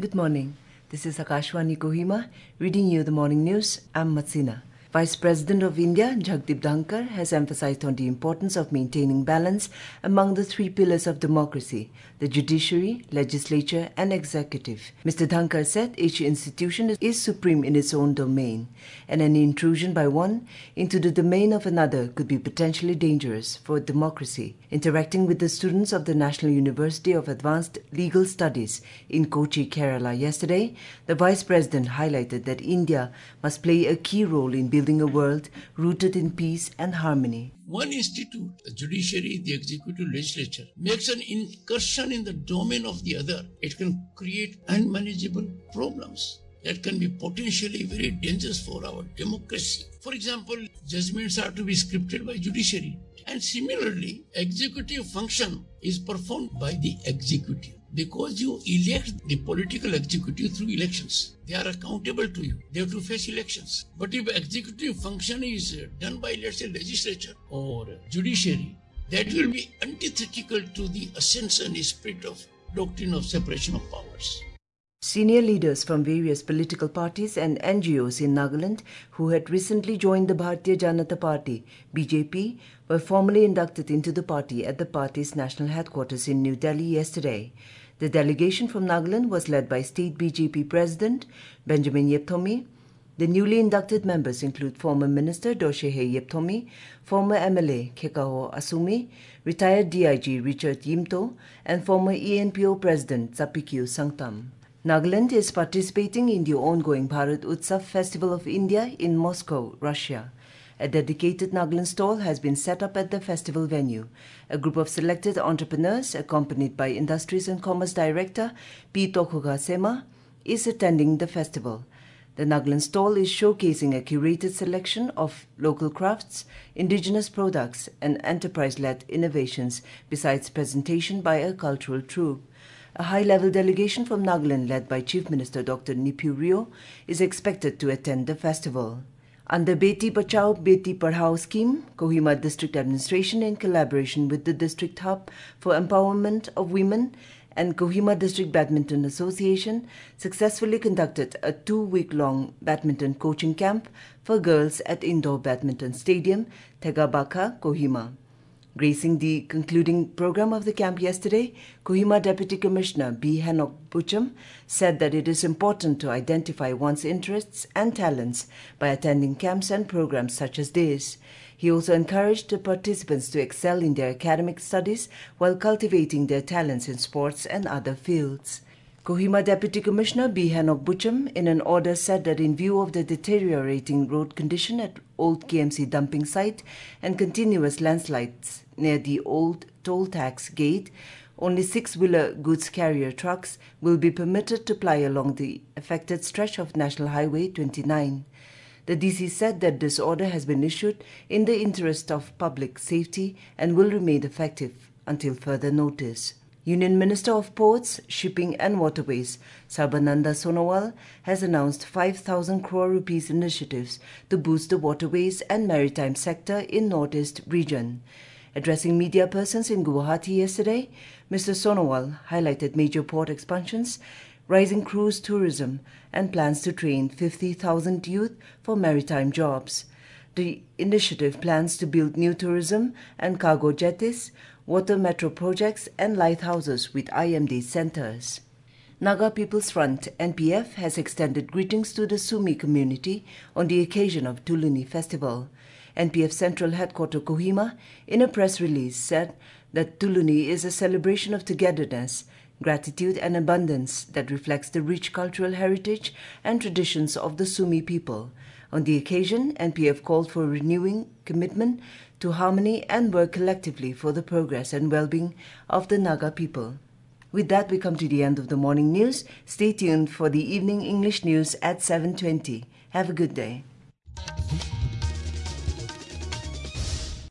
Good morning. This is Akashwani Kohima reading you the morning news. I'm Matsina. Vice President of India, Jagdeep Dhankar, has emphasized on the importance of maintaining balance among the three pillars of democracy, the judiciary, legislature and executive. Mr. Dhankar said each institution is supreme in its own domain, and any intrusion by one into the domain of another could be potentially dangerous for democracy. Interacting with the students of the National University of Advanced Legal Studies in Kochi, Kerala yesterday, the Vice President highlighted that India must play a key role in building a world rooted in peace and harmony. One institute, the judiciary, the executive, legislature, makes an incursion in the domain of the other. It can create unmanageable problems that can be potentially very dangerous for our democracy. For example, judgments are to be scripted by judiciary. And similarly, executive function is performed by the executive. Because you elect the political executive through elections. They are accountable to you. They have to face elections. But if executive function is done by, let's say, legislature or judiciary, that will be antithetical to the essence and spirit of doctrine of separation of powers. Senior leaders from various political parties and NGOs in Nagaland who had recently joined the Bharatiya Janata Party, BJP, were formally inducted into the party at the party's national headquarters in New Delhi yesterday. The delegation from Nagaland was led by State BJP President Benjamin Yepthomi. The newly inducted members include former Minister Doshehe Yepthomi, former MLA Kekaho Asumi, retired DIG Richard Yimto, and former ENPO President Zapikyu Sangtam. Nagaland is participating in the ongoing Bharat Utsav Festival of India in Moscow, Russia. A dedicated Nagaland stall has been set up at the festival venue. A group of selected entrepreneurs, accompanied by Industries and Commerce Director P. Tokuga Sema, is attending the festival. The Nagaland stall is showcasing a curated selection of local crafts, indigenous products and enterprise-led innovations, besides presentation by a cultural troupe. A high-level delegation from Nagaland led by Chief Minister Dr. Niphyu Rio is expected to attend the festival. Under Beti Bachao Beti Padhao scheme, Kohima District Administration in collaboration with the District Hub for Empowerment of Women and Kohima District Badminton Association successfully conducted a 2-week-long badminton coaching camp for girls at Indoor Badminton Stadium, Tegabaka, Kohima. Gracing the concluding program of the camp yesterday, Kohima Deputy Commissioner B. Henok Bucham said that it is important to identify one's interests and talents by attending camps and programs such as this. He also encouraged the participants to excel in their academic studies while cultivating their talents in sports and other fields. Kohima Deputy Commissioner B. Henok Bucham in an order said that in view of the deteriorating road condition at Old KMC dumping site and continuous landslides near the old toll tax gate, only 6-wheeler goods carrier trucks will be permitted to ply along the affected stretch of National Highway 29. The DC said that this order has been issued in the interest of public safety and will remain effective until further notice. Union Minister of Ports, Shipping and Waterways, Sarbananda Sonowal, has announced 5,000 crore rupees initiatives to boost the waterways and maritime sector in Northeast region. Addressing media persons in Guwahati yesterday, Mr. Sonowal highlighted major port expansions, rising cruise tourism, and plans to train 50,000 youth for maritime jobs. The initiative plans to build new tourism and cargo jetties, water metro projects and lighthouses with IMD centers. Naga People's Front, NPF, has extended greetings to the Sumi community on the occasion of Tuluni Festival. NPF Central Headquarters Kohima, in a press release, said that Tuluni is a celebration of togetherness, gratitude and abundance that reflects the rich cultural heritage and traditions of the Sumi people. On the occasion, NPF called for renewing commitment to harmony and work collectively for the progress and well-being of the Naga people. With that, we come to the end of the morning news. Stay tuned for the evening English news at 7:20. Have a good day.